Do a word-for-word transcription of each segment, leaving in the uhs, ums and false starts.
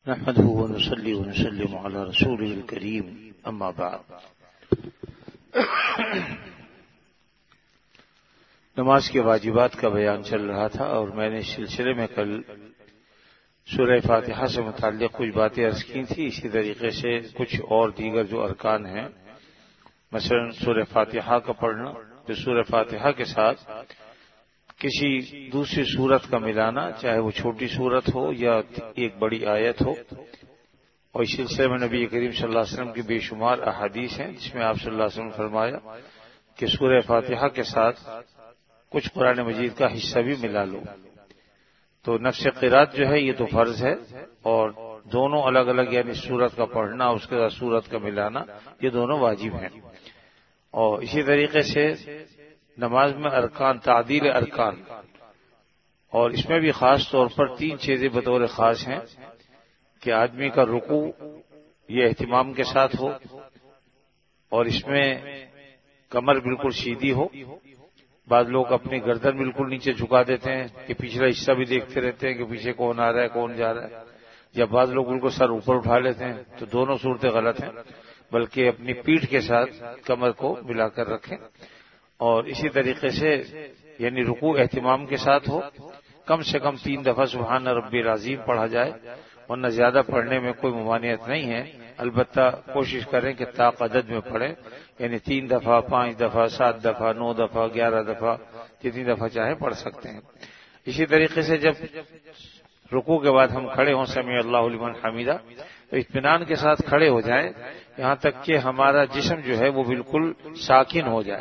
نحمده ونصلي ونسلم على رسوله الكريم اما بعد. نماز کے واجبات کا بیان چل رہا تھا اور میں نے اس سلسلے میں کل سورہ فاتحہ سے متعلق کچھ باتیں عرض کی تھی. اسی طریقے سے کچھ اور دیگر جو ارکان ہیں، مثلا سورہ فاتحہ کا پڑھنا، جو سورہ فاتحہ کے ساتھ کسی دوسری سورت کا ملانا، چاہے وہ چھوٹی سورت ہو یا ایک بڑی آیت ہو. اور اس سلسلے میں نبی کریم صلی اللہ علیہ وسلم کی بے شمار احادیث ہیں جس میں آپ صلی اللہ علیہ وسلم نے فرمایا کہ سورہ فاتحہ کے ساتھ کچھ قرآن مجید کا حصہ بھی ملا لو. تو نفس قرات جو ہے یہ تو فرض ہے، اور دونوں الگ الگ یعنی سورت کا پڑھنا اس کے ساتھ سورت کا ملانا یہ دونوں واجب ہیں. اور اسی طریقے سے نماز میں ارکان، تعدیل ارکان، اور اس میں بھی خاص طور پر تین چیزیں بطور خاص ہیں کہ آدمی کا رکوع یہ اہتمام کے ساتھ ہو، اور اس میں کمر بالکل سیدھی ہو. بعض لوگ اپنی گردن بالکل نیچے جھکا دیتے ہیں کہ پچھلا حصہ بھی دیکھتے رہتے ہیں کہ پیچھے کون آ رہا ہے کون جا رہا ہے، یا بعض لوگ بالکل سر اوپر اٹھا لیتے ہیں. تو دونوں صورتیں غلط ہیں، بلکہ اپنی پیٹھ کے ساتھ کمر کو ملا کر رکھیں. اور اسی طریقے سے یعنی رکوع اہتمام کے ساتھ ہو، کم سے کم تین دفعہ سبحان ربی العظیم پڑھا جائے، ورنہ زیادہ پڑھنے میں کوئی ممانعت نہیں ہے. البتہ کوشش کریں کہ طاق عدد میں پڑھیں، یعنی تین دفعہ، پانچ دفعہ، سات دفعہ، نو دفعہ، گیارہ دفعہ، جتنی دفعہ چاہیں پڑھ سکتے ہیں. اسی طریقے سے جب رکوع کے بعد ہم کھڑے ہوں سمیع اللہ لمن حمیدہ، تو اطمینان کے ساتھ کھڑے ہو جائیں یہاں تک کہ ہمارا جسم جو ہے وہ بالکل ساکن ہو جائے.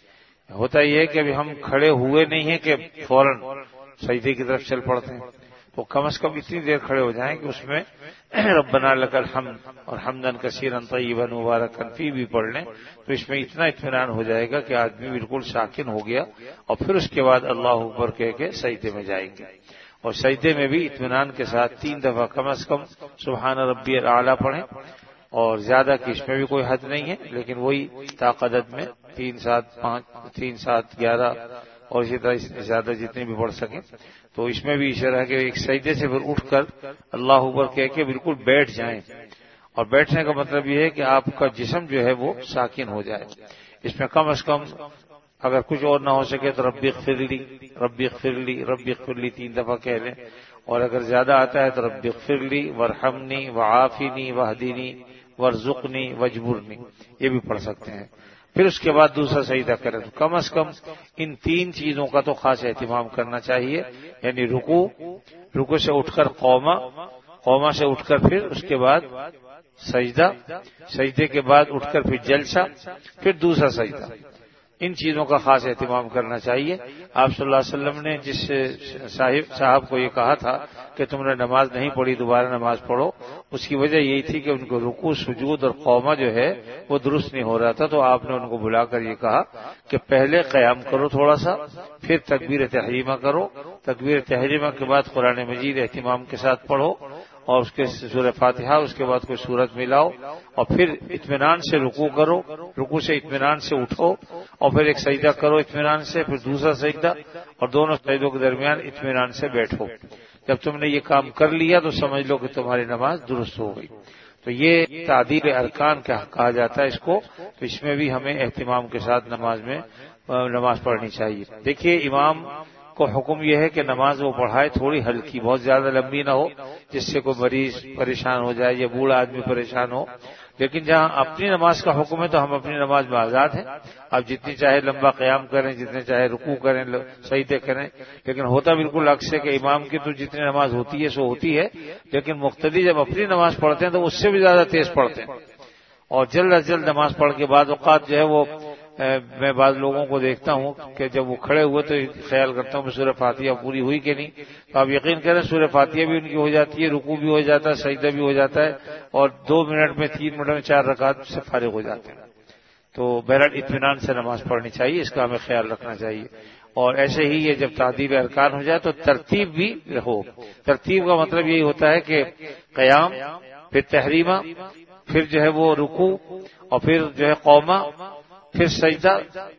ہوتا یہ ہے کہ ابھی ہم کھڑے ہوئے نہیں ہیں کہ فوراً سجدے کی طرف چل پڑتے ہیں. تو کم از کم اتنی دیر کھڑے ہو جائیں کہ اس میں ربنا لک الحمد اور حمدا کثیرا طیبا مبارکا فیہ بھی پڑھ لیں، تو اس میں اتنا اطمینان ہو جائے گا کہ آدمی بالکل ساکن ہو گیا. اور پھر اس کے بعد اللہ اکبر کہہ کے سجدے میں جائیں گے، اور سجدے میں بھی اطمینان کے ساتھ تین دفعہ کم از کم سبحان ربی الاعلی پڑھیں. اور زیادہ کی اس میں بھی کوئی حد نہیں ہے، لیکن وہی طاق عدد میں تین سات پانچ تین سات گیارہ اور اسی طرح زیادہ جتنے بھی پڑھ سکیں. تو اس میں بھی اشارہ ہے کہ ایک سجدے سے پھر اٹھ کر اللہ اکبر کہہ کے بالکل بیٹھ جائیں. اور بیٹھنے کا مطلب یہ ہے کہ آپ کا جسم جو ہے وہ ساکن ہو جائے. اس میں کم از کم اگر کچھ اور نہ ہو سکے تو ربی اغفر لی ربی اغفر لی ربی اغفر لی تین دفعہ کہہ لیں. اور اگر زیادہ آتا ہے تو ربی اغفر لی وارحمنی وعافنی واہدنی وارزقنی واجبرنی یہ بھی پڑھ سکتے ہیں. پھر اس کے بعد دوسرا سجدہ کریں. تو کم از کم ان تین چیزوں کا تو خاص اہتمام کرنا چاہیے، یعنی رکوع، رکوع سے اٹھ کر قوما، قوما سے اٹھ کر پھر اس کے بعد سجدہ، سجدے کے بعد اٹھ کر پھر جلسہ، پھر دوسرا سجدہ. ان چیزوں کا خاص اہتمام کرنا چاہیے. آپ صلی اللہ علیہ وسلم نے جس صاحب صاحب کو یہ کہا تھا کہ تم نے نماز نہیں پڑھی دوبارہ نماز پڑھو، اس کی وجہ یہی تھی کہ ان کو رکوع، سجود اور قومہ جو ہے وہ درست نہیں ہو رہا تھا. تو آپ نے ان کو بلا کر یہ کہا کہ پہلے قیام کرو تھوڑا سا، پھر تکبیر تحریمہ کرو، تکبیر تحریمہ کے بعد قرآن مجید اہتمام کے ساتھ پڑھو، اور اس کے سورہ فاتحہ، اس کے بعد کوئی سورت ملاؤ، اور پھر اطمینان سے رکوع کرو، رکوع سے اطمینان سے اٹھو، اور پھر ایک سجدہ کرو اطمینان سے، پھر دوسرا سجدہ، اور دونوں سجدوں کے درمیان اطمینان سے بیٹھو. جب تم نے یہ کام کر لیا تو سمجھ لو کہ تمہاری نماز درست ہو گئی. تو یہ تعدیل ارکان کہا جاتا ہے اس کو. تو اس میں بھی ہمیں اہتمام کے ساتھ نماز میں نماز پڑھنی چاہیے. دیکھیے امام کو حکم یہ ہے کہ نماز وہ پڑھائے تھوڑی ہلکی، بہت زیادہ لمبی نہ ہو جس سے کوئی مریض پریشان ہو جائے یا بوڑھا آدمی پریشان ہو. لیکن جہاں اپنی نماز کا حکم ہے تو ہم اپنی نماز میں آزاد ہیں. آپ جتنی چاہے لمبا قیام کریں، جتنے چاہے رکوع کریں، سجدے کریں. لیکن ہوتا بالکل عکس ہے کہ امام کی تو جتنی نماز ہوتی ہے سو ہوتی ہے، لیکن مقتدی جب اپنی نماز پڑھتے ہیں تو اس سے بھی زیادہ تیز پڑھتے ہیں. اور جلد از جلد نماز پڑھ کے بعد اوقات جو ہے وہ میں بعض لوگوں کو دیکھتا ہوں کہ جب وہ کھڑے ہوئے تو خیال کرتا ہوں کہ سورہ فاتحہ پوری ہوئی کہ نہیں. تو آپ یقین کریں سورہ فاتحہ بھی ان کی ہو جاتی ہے، رکوع بھی ہو جاتا ہے، سجدہ بھی ہو جاتا ہے، اور دو منٹ میں، تین منٹ میں چار رکعت سے فارغ ہو جاتے ہیں. تو بہرحال اطمینان سے نماز پڑھنی چاہیے، اس کا ہمیں خیال رکھنا چاہیے. اور ایسے ہی یہ جب تعدیل ارکان ہو جائے تو ترتیب بھی ہو. ترتیب کا مطلب یہی ہوتا ہے کہ قیام، پھر تحریمہ، پھر جو ہے وہ رکوع، اور پھر جو ہے قومہ، پھر سجدہ،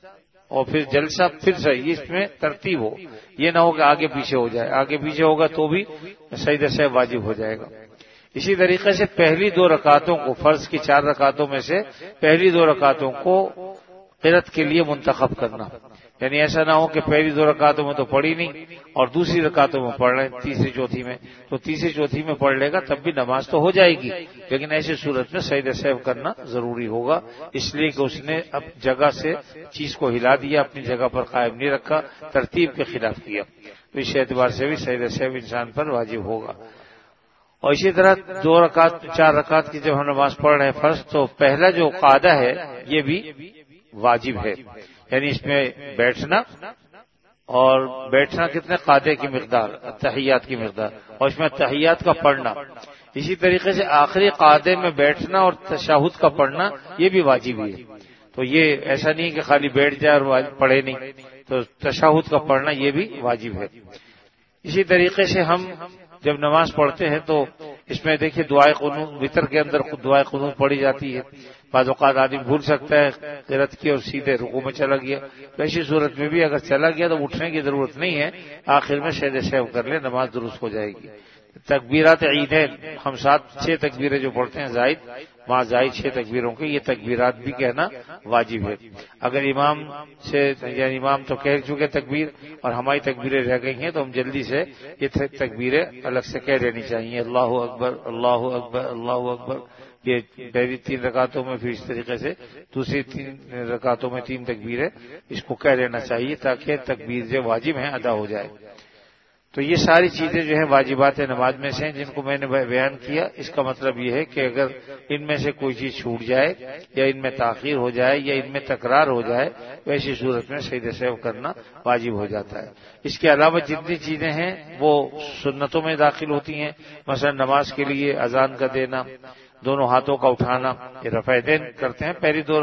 اور پھر جلسہ، پھر صحیح. اس میں ترتیب ہو، یہ نہ ہو کہ آگے پیچھے ہو جائے. آگے پیچھے ہوگا تو بھی سجدہ سے واجب ہو جائے گا. اسی طریقے سے پہلی دو رکعتوں کو، فرض کی چار رکعتوں میں سے پہلی دو رکعتوں کو قرات کے لیے منتخب کرنا، یعنی ایسا نہ ہو کہ پہلی دو رکعتوں میں تو پڑھی نہیں اور دوسری رکعتوں میں پڑھ رہے ہیں، تیسری چوتھی میں، تو تیسری چوتھی میں پڑھ لے گا تب بھی نماز تو ہو جائے گی، لیکن ایسی صورت میں سجدہ سہو کرنا ضروری ہوگا، اس لیے کہ اس نے اب جگہ سے چیز کو ہلا دیا، اپنی جگہ پر قائم نہیں رکھا، ترتیب کے خلاف کیا، تو اس اعتبار سے بھی سجدہ سہو انسان پر واجب ہوگا۔ اور اسی طرح دو رکعت چار رکعت کی جب ہم نماز پڑھ رہے ہیں فرض، تو پہلا جو قاعدہ ہے یہ بھی واجب ہے، یعنی اس میں بیٹھنا، اور بیٹھنا کتنے قاعدے کی مقدار، تحیات کی مقدار، اور اس میں تحیات کا پڑھنا، اسی طریقے سے آخری قاعدے میں بیٹھنا اور تشہد کا پڑھنا یہ بھی واجب ہے۔ تو یہ ایسا نہیں کہ خالی بیٹھ جائے اور پڑھے نہیں، تو تشہد کا پڑھنا یہ بھی واجب ہے۔ اسی طریقے سے ہم جب نماز پڑھتے ہیں تو اس میں دیکھیے دعائے قنوت، وتر کے اندر خود دعائے قنوت پڑھی جاتی ہے، بعض اوقات آدمی بھول سکتا ہے قرات کی اور سیدھے رکوع میں چلا گیا، تو ایسی صورت میں بھی اگر چلا گیا تو اٹھنے کی ضرورت نہیں ہے، آخر میں سجدہ سہو کر لے، نماز درست ہو جائے گی۔ تکبیرات عیدین، ہم سات چھ تکبیریں جو پڑھتے ہیں زائد ماں زائد چھ تکبیروں کے، یہ تکبیرات بھی کہنا واجب ہے۔ اگر امام سے یعنی امام تو کہہ چکے تکبیر اور ہماری تکبیریں رہ گئی ہیں تو ہم جلدی سے یہ تکبیریں الگ سے کہہ لینی چاہیے، اللہ اکبر اللہ اکبر اللہ اکبر، یہ پہلی تین رکعتوں میں، پھر اس طریقے سے دوسری تین رکعتوں میں تین تکبیریں اس کو کہہ لینا چاہیے تاکہ تکبیر جو واجب ہیں ادا ہو جائے۔ تو یہ ساری چیزیں جو ہیں واجبات نماز میں سے ہیں جن کو میں نے بیان کیا، اس کا مطلب یہ ہے کہ اگر ان میں سے کوئی چیز چھوٹ جائے یا ان میں تاخیر ہو جائے یا ان میں تکرار ہو جائے تو ایسی صورت میں سجدہ سہو کرنا واجب ہو جاتا ہے۔ اس کے علاوہ جتنی چیزیں ہیں وہ سنتوں میں داخل ہوتی ہیں، مثلا نماز کے لیے اذان کا دینا، دونوں ہاتھوں کا اٹھانا، یہ رفع دین کرتے ہیں پہلی دو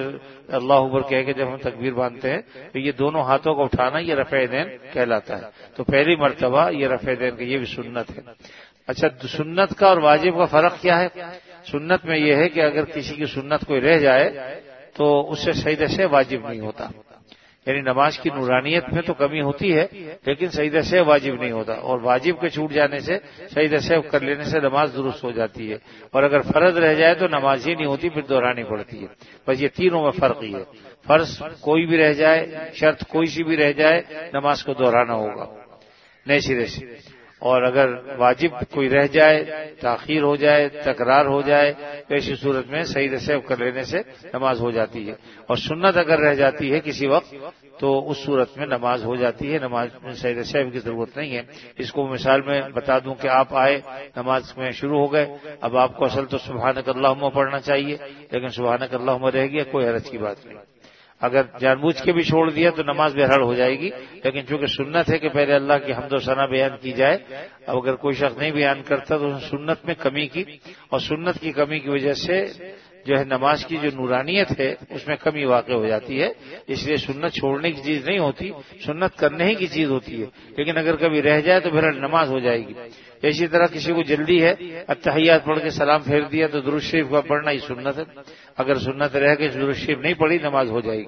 اللہ اکبر کہہ کے جب ہم تکبیر باندھتے ہیں تو یہ دونوں ہاتھوں کا اٹھانا یہ رفع دین کہلاتا ہے، تو پہلی مرتبہ یہ رفع دین کا یہ بھی سنت ہے۔ اچھا، سنت کا اور واجب کا فرق کیا ہے؟ سنت میں یہ ہے کہ اگر کسی کی سنت کوئی رہ جائے تو اس سے سجدہ سہو واجب نہیں ہوتا، یعنی نماز کی نورانیت میں تو کمی ہوتی ہے لیکن سجدہ سہو واجب نہیں ہوتا، اور واجب کے چھوٹ جانے سے سجدہ سہو کر لینے سے نماز درست ہو جاتی ہے، اور اگر فرض رہ جائے تو نماز ہی نہیں ہوتی، پھر دہرانی پڑتی ہے۔ بس یہ تینوں میں فرق ہی ہے، فرض کوئی بھی رہ جائے، شرط کوئی سی بھی رہ جائے، نماز کو دہرانا ہوگا نئے سرے سے، اور اگر واجب کوئی رہ جائے، تاخیر ہو جائے، تکرار ہو جائے تو ایسی صورت میں سجدہ سہو کر لینے سے نماز ہو جاتی ہے، اور سنت اگر رہ جاتی ہے کسی وقت تو اس صورت میں نماز ہو جاتی ہے، نماز میں سجدہ سہو کی ضرورت نہیں ہے۔ اس کو مثال میں بتا دوں کہ آپ آئے نماز میں شروع ہو گئے، اب آپ کو اصل تو سبحانک اللہم پڑھنا چاہیے لیکن سبحانک اللہم رہ گیا، کوئی حرج کی بات نہیں، اگر جان بوجھ کے بھی چھوڑ دیا تو نماز بہرحال ہو جائے گی، لیکن چونکہ سنت ہے کہ پہلے اللہ کی حمد و ثنا بیان کی جائے، اب اگر کوئی شخص نہیں بیان کرتا تو سنت میں کمی کی، اور سنت کی کمی کی وجہ سے جو ہے نماز کی جو نورانیت ہے اس میں کمی واقع ہو جاتی ہے، اس لیے سنت چھوڑنے کی چیز نہیں ہوتی، سنت کرنے ہی کی چیز ہوتی ہے، لیکن اگر کبھی رہ جائے تو بہرحال نماز ہو جائے گی۔ اسی طرح کسی کو جلدی ہے، اتحیات پڑھ کے سلام پھیر دیا تو درود شریف کا پڑھنا ہی سنت ہے، اگر سنت رہ کے درود شریف نہیں پڑھی نماز ہو جائے گی،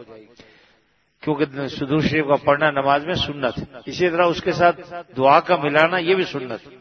کیونکہ درود شریف کا پڑھنا نماز میں سنت ہے۔ اسی طرح اس کے ساتھ دعا کا ملانا یہ بھی سنت ہے،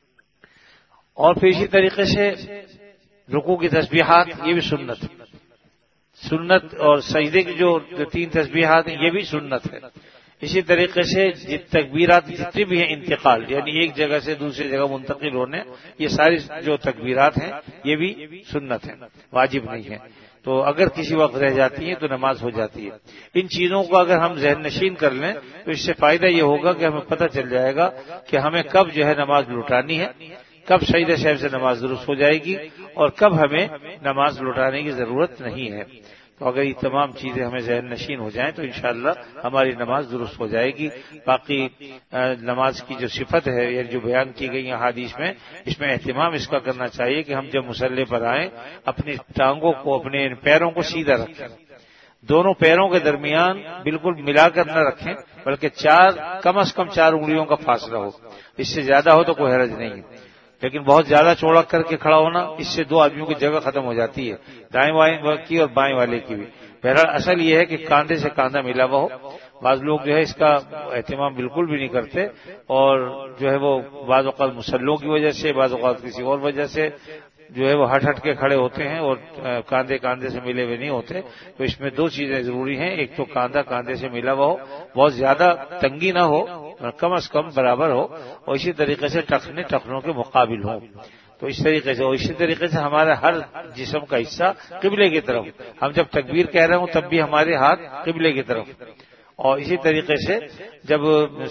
اور پھر اسی طریقے سے رکوع کی تسبیحات یہ بھی سنت ہے، سنت اور سجدے کی جو تین تسبیحات ہیں یہ بھی سنت ہے۔ اسی طریقے سے تکبیرات جتنی بھی ہیں انتقال، یعنی ایک جگہ سے دوسری جگہ منتقل ہونے، یہ ساری جو تکبیرات ہیں یہ بھی سنت ہیں، واجب نہیں ہے، تو اگر کسی وقت رہ جاتی ہیں تو نماز ہو جاتی ہے۔ ان چیزوں کو اگر ہم ذہن نشین کر لیں تو اس سے فائدہ یہ ہوگا کہ ہمیں پتہ چل جائے گا کہ ہمیں کب جو ہے نماز لوٹانی ہے، کب سجدہ سہو سے نماز درست ہو جائے گی اور کب ہمیں نماز لوٹانے کی ضرورت نہیں ہے۔ تو اگر یہ تمام چیزیں ہمیں ذہن نشین ہو جائیں تو انشاءاللہ ہماری نماز درست ہو جائے گی۔ باقی نماز کی جو صفت ہے یا جو بیان کی گئی حدیث میں، اس میں اہتمام اس کا کرنا چاہیے کہ ہم جب مصلی پر آئیں اپنی ٹانگوں کو، اپنے پیروں کو سیدھا رکھیں، دونوں پیروں کے درمیان بالکل ملا کر نہ رکھیں بلکہ چار کم از کم چار انگلیوں کا فاصلہ ہو، اس سے زیادہ ہو تو کوئی حرج نہیں ہے، لیکن بہت زیادہ چوڑا کر کے کھڑا ہونا اس سے دو آدمیوں کی جگہ ختم ہو جاتی ہے، دائیں بائیں کی اور بائیں والے کی بھی۔ بہرحال اصل یہ ہے کہ کاندھے سے کاندھا ملا ہوا ہو بعض لوگ جو ہے اس کا اہتمام بالکل بھی نہیں کرتے، اور جو ہے وہ بعض اوقات مسلوں کی وجہ سے، بعض اوقات کسی اور وجہ سے جو ہے وہ ہٹ ہٹ کے کھڑے ہوتے ہیں اور کاندھے کاندھے سے ملے ہوئے نہیں ہوتے. تو اس میں دو چیزیں ضروری ہیں، ایک تو کاندھا کاندھے سے ملا ہوا ہو، بہت زیادہ تنگی نہ ہو، کم از کم برابر ہو، اور اسی طریقے سے ٹخنے ٹخنوں کے مقابل ہوں. تو اس طریقے سے اور اسی طریقے سے ہمارا ہر جسم کا حصہ قبلے کی طرف، ہم جب تکبیر کہہ رہے ہوں تب بھی ہمارے ہاتھ قبلے کی طرف. اور اسی طریقے سے جب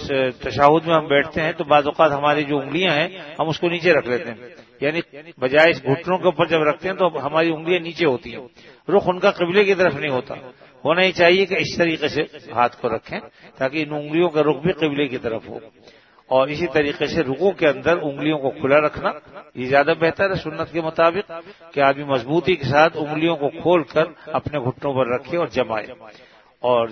تشہد میں ہم بیٹھتے ہیں تو بعض اوقات ہماری جو انگلیاں ہیں ہم اس کو نیچے رکھ لیتے ہیں، یعنی بجائے اس گھٹنوں کے اوپر جب رکھتے ہیں تو ہماری انگلیاں نیچے ہوتی ہیں، رخ ان کا قبلے کی طرف نہیں ہوتا. ہونا ہی چاہیے کہ اس طریقے سے ہاتھ کو رکھیں تاکہ ان انگلیوں کا رخ بھی قبلے کی طرف ہو. اور اسی طریقے سے رکوع کے اندر انگلیوں کو کھلا رکھنا یہ زیادہ بہتر ہے سنت کے مطابق، کہ آدمی مضبوطی کے ساتھ انگلیوں کو کھول کر اپنے گھٹنوں پر رکھے اور جمائے. اور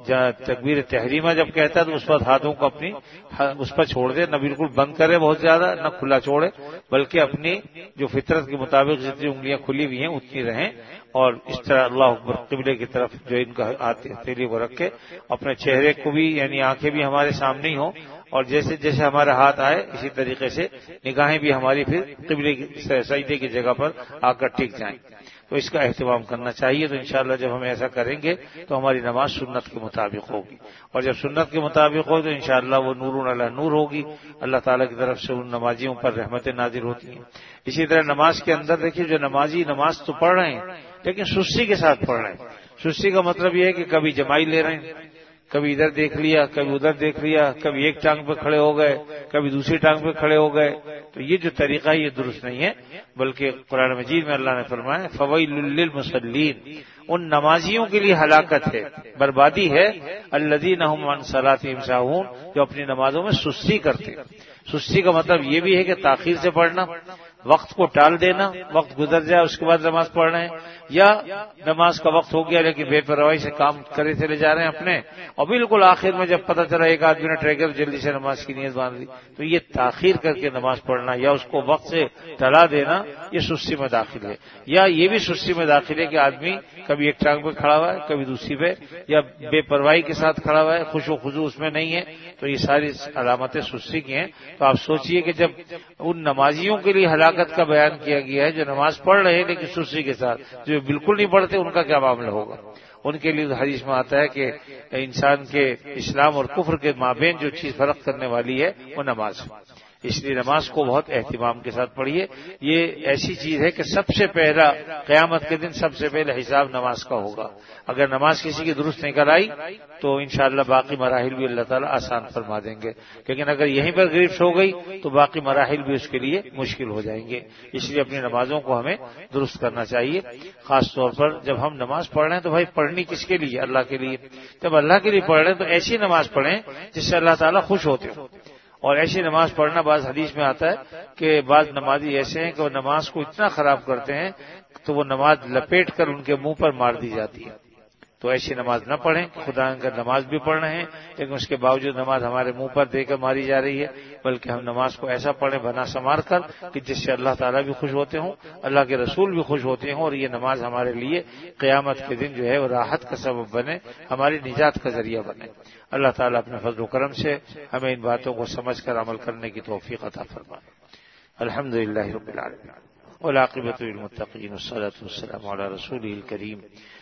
تکبیر تحریمہ جب کہتا ہے تو اس وقت ہاتھوں کو اپنی اس پر چھوڑ دے، نہ بالکل بند کرے بہت زیادہ، نہ کھلا چھوڑے، بلکہ اپنی جو فطرت کے مطابق جتنی انگلیاں کھلی ہوئی ہیں اتنی رہیں. اور اس طرح اللہ اکبر قبلے کی طرف جو ان کا ہتھیلی کو رکھے، اپنے چہرے کو بھی یعنی آنکھیں بھی ہمارے سامنے ہی ہوں، اور جیسے جیسے ہمارا ہاتھ آئے اسی طریقے سے نگاہیں بھی ہماری پھر قبلے کی سجدے کی جگہ پر آ کر ٹک جائیں. تو اس کا اہتمام کرنا چاہیے. تو انشاءاللہ جب ہم ایسا کریں گے تو ہماری نماز سنت کے مطابق ہوگی، اور جب سنت کے مطابق ہو تو انشاءاللہ وہ نور علی نور ہوگی. اللہ تعالیٰ کی طرف سے ان نمازیوں پر رحمتیں نازل ہوتی ہیں. اسی طرح نماز کے اندر دیکھیے جو نمازی نماز تو پڑھ رہے ہیں لیکن سستی کے ساتھ پڑھ رہے ہیں. سستی کا مطلب یہ ہے کہ کبھی جمائی لے رہے ہیں، کبھی ادھر دیکھ لیا، کبھی ادھر دیکھ لیا، کبھی ایک ٹانگ پہ کھڑے ہو گئے، کبھی دوسری ٹانگ پہ کھڑے ہو گئے. تو یہ جو طریقہ ہے یہ درست نہیں ہے، بلکہ قرآن مجید میں اللہ نے فرمایا فویل للمصلین، ان نمازیوں کے لیے ہلاکت ہے، بربادی ہے، الذین هم عن صلاتهم ساہون، جو اپنی نمازوں میں سستی کرتے. سستی کا مطلب یہ بھی ہے کہ تاخیر سے پڑھنا، وقت کو ٹال دینا، وقت گزر جائے اس کے بعد نماز پڑھ رہے ہیں، یا نماز کا وقت ہو گیا لیکن بے پرواہی سے کام کرے چلے جا رہے ہیں اپنے، اور بالکل آخر میں جب پتہ چلا ایک آدمی نے ٹریگر جلدی سے نماز کی نیت باندھ لی. تو یہ تاخیر کر کے نماز پڑھنا یا اس کو وقت سے ٹلا دینا یہ سستی میں داخل ہے. یا یہ بھی سستی میں داخل ہے کہ آدمی کبھی ایک ٹانگ پہ کھڑا ہوا ہے کبھی دوسری پہ، یا بے پرواہی کے ساتھ کھڑا ہوا ہے، خوش و خضوع اس میں نہیں ہے. تو یہ ساری علامتیں سستی کی ہیں. تو آپ سوچئے کہ جب ان نمازیوں کے لیے ہلاکت کا بیان کیا گیا ہے جو نماز پڑھ رہے ہیں لیکن سستی کے ساتھ، جو بالکل نہیں پڑھتے ان کا کیا معاملہ ہوگا؟ ان کے لیے حدیث میں آتا ہے کہ انسان کے اسلام اور کفر کے مابین جو چیز فرق کرنے والی ہے وہ نماز. اس لیے نماز کو بہت اہتمام کے ساتھ پڑھیے. یہ ایسی چیز ہے کہ سب سے پہلا قیامت کے دن سب سے پہلے حساب نماز کا ہوگا. اگر نماز کسی کی درست نہیں کرائی تو انشاءاللہ باقی مراحل بھی اللہ تعالیٰ آسان فرما دیں گے، لیکن اگر یہیں پر گرفت ہو گئی تو باقی مراحل بھی اس کے لیے مشکل ہو جائیں گے. اس لیے اپنی نمازوں کو ہمیں درست کرنا چاہیے. خاص طور پر جب ہم نماز پڑھ رہے ہیں تو بھائی پڑھنی کس کے لیے؟ اللہ کے لیے. جب اللہ کے لیے پڑھ رہے ہیں تو ایسی نماز پڑھیں جس سے اللہ تعالیٰ خوش ہوتے ہوں. اور ایسی نماز پڑھنا بعض حدیث میں آتا ہے کہ بعض نمازی ایسے ہیں کہ وہ نماز کو اتنا خراب کرتے ہیں تو وہ نماز لپیٹ کر ان کے منہ پر مار دی جاتی ہے. تو ایسی نماز نہ پڑھیں. خدا کا نماز بھی پڑھ رہے ہیں لیکن اس کے باوجود نماز ہمارے منہ پر دے کر ماری جا رہی ہے، بلکہ ہم نماز کو ایسا پڑھیں بنا سنوار کر کہ جس سے اللہ تعالیٰ بھی خوش ہوتے ہوں، اللہ کے رسول بھی خوش ہوتے ہوں، اور یہ نماز ہمارے لیے قیامت کے دن جو ہے وہ راحت کا سبب بنے، ہماری نجات کا ذریعہ بنے. اللہ تعالیٰ اپنے فضل و کرم سے ہمیں ان باتوں کو سمجھ کر عمل کرنے کی توفیق عطا فرمائے. الحمدللہ رب العالمین والعاقبۃ للمتقین والصلاۃ والسلام علی رسولہ الکریم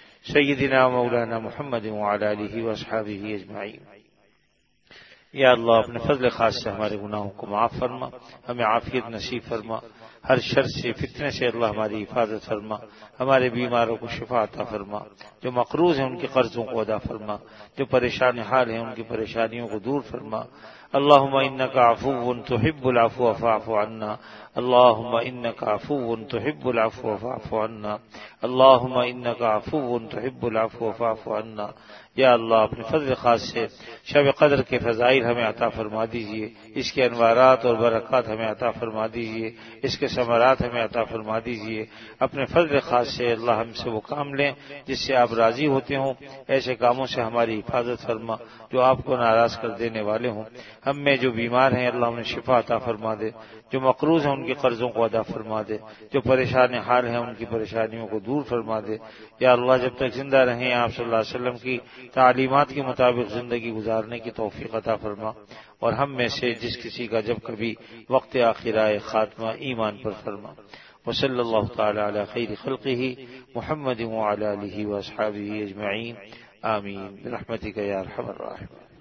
سیدنا مولانا محمد وعلی آلہ واصحابہ اجمعین. یا اللہ اپنے فضل خاص سے ہمارے گناہوں کو معاف فرما، ہمیں عافیت نصیب فرما، ہر شر سے فتنے سے اللہ ہماری حفاظت فرما، ہمارے بیماروں کو شفا عطا فرما، جو مقروض ہیں ان کے قرضوں کو ادا فرما، جو پریشان حال ہیں ان کی پریشانیوں کو دور فرما. اللہم انک عفو تحب العفو فاعف عنا، اللہم انک عفو تحب العفو فاعف عنا، اللہم انک عفو تحب العفو فاعف عنا. یا اللہ اپنے فضل خاص سے شب قدر کے فضائل ہمیں عطا فرما دیجئے، اس کے انوارات اور برکات ہمیں عطا فرما دیجئے، اس کے ثمرات ہمیں عطا فرما دیجئے. اپنے فضل خاص سے اللہ ہم سے وہ کام لیں جس سے آپ راضی ہوتے ہوں، ایسے کاموں سے ہماری حفاظت فرما جو آپ کو ناراض کر دینے والے ہوں. ہم میں جو بیمار ہیں اللہ انہیں شفا عطا فرما دے، جو مقروض ہیں ان کے قرضوں کو ادا فرما دے، جو پریشان حال ہیں ان کی پریشانیوں کو دور فرما دے۔ یا اللہ جب تک زندہ رہیں آپ صلی اللہ علیہ وسلم کی تعلیمات کے مطابق زندگی گزارنے کی توفیق عطا فرما، اور ہم میں سے جس کسی کا جب کبھی وقت آخر آئے خاتمہ ایمان پر فرما۔ وصلی اللہ تعالی علی خیر خلقہ محمد وعلی آلہ واصحابہ اجمعین، آمین برحمتک یا ارحم الراحمین۔